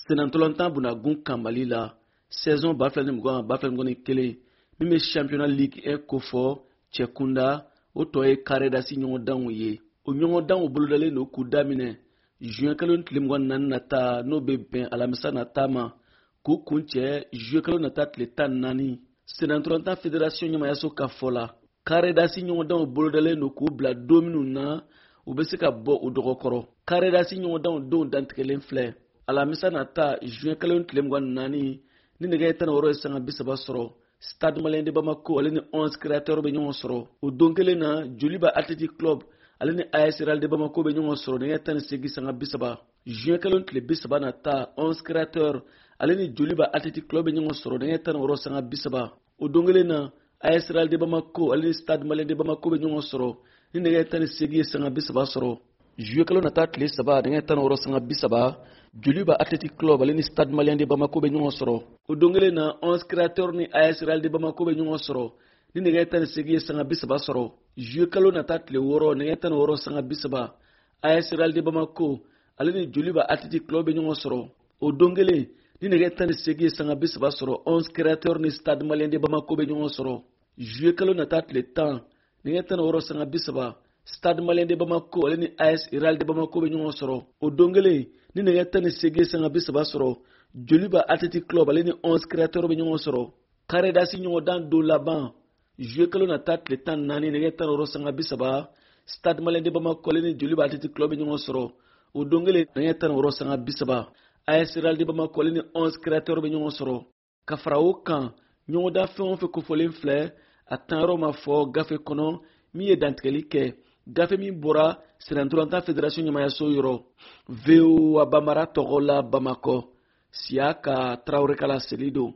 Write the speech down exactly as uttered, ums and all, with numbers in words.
Senantolanta bunagun Kambali la saison ba fila ni mugan ba fila ni mugan ni kelen min bɛ championnat ligue un ko fɔ cɛkunda o tɔ ye karedasi ɲɔgɔndanw ye o ɲɔgɔndanw bolodalen n'o k'u daminɛ juin kalo tile mugan naani nata n'o bɛ bɛn alamisa nata ma k'u kun cɛ juillet kalo nata tile tan naani Senantolanta fédération ɲɛmayaso ka fɔ la karedasi ɲɔgɔndanw bolodalen n'o k'u bila don minnu na u bɛ se ka bɔ u dɔgɔkɔrɔ karedasi ɲɔgɔndanw don dantigɛlen filɛ alamisa nata juin kalo tile mugan naani ni nɛgɛ tan wɔɔrɔ ye sanga bi saba sɔrɔ Stade Malien de Bamako ale ni onze créateurs bɛ ɲɔgɔn sɔrɔ o don kelen na Joliba Athletic Club ale ni A S Real de Bamako bɛ ɲɔgɔn sɔrɔ nɛgɛ tan ni seegin sanga bi saba juin kalo tile bi saba nata onze créateurs ale ni Joliba Athletic Club bɛ ɲɔgɔn sɔrɔ nɛgɛ tan ni wɔɔrɔ sanga bi saba o don kelen na A S Real de Bamako ale ni Stade Malien de Bamako bɛ ɲɔgɔn sɔrɔ ni nɛgɛ tan ni seegin ye sanga bi saba sɔrɔ juillet kalo nata tile saba nɛgɛ tan ni wɔɔrɔ sanga bi saba Joliba Athletic Club ale ni Stade Malien de Bamako bɛ ɲɔgɔn sɔrɔ o don kelen na onze créateurs ni A S Real de Bamako bɛ ɲɔgɔn sɔrɔ ni nɛgɛ tan ni seegin ye sanga bi saba sɔrɔ juillet kalo nata tile wɔɔrɔ nɛgɛ tan ni wɔɔrɔ sanga bi saba A S Real de Bamako ale ni Joliba Athletic Club bɛ ɲɔgɔn sɔrɔ o don kelen ni nɛgɛ tan ni seegin ye sanga bi saba sɔrɔ onze créateurs ni Stade Malien de Bamako bɛ ɲɔgɔn sɔrɔ juillet kalo nata tile tan nɛgɛ tan ni wɔɔrɔ sanga bi saba Stade Malien de Bamako ale ni A S Real de Bamako bɛ ɲɔgɔn sɔrɔ o don kelen ni nɛgɛ tan ni seegin ye sanga bi saba sɔrɔ Joliba Athletic Club ale ni onze créateurs bɛ ɲɔgɔn sɔrɔ karedasi ɲɔgɔndan don laban juillet kalo nata tile tan naani nɛgɛ tan ni wɔɔrɔ sanga bi saba Stade Malien de Bamako ale ni Joliba Athletic Club bɛ ɲɔgɔn sɔrɔ o don kelen nɛgɛ tan ni wɔɔrɔ sanga bi saba A S Real de Bamako ale ni onze créateurs bɛ ɲɔgɔn sɔrɔ ka fara o kan ɲɔgɔndan fɛn o fɛn kofɔlen filɛ a tanyɔrɔ ma fɔ gafe kɔnɔ min ye dantigɛli kɛ gafe min bɔra Senantolanta fédération ɲɛmayaso yɔrɔ V O A Bambara tɔgɔ la Bamakɔ Siaka Traoré Kala Selido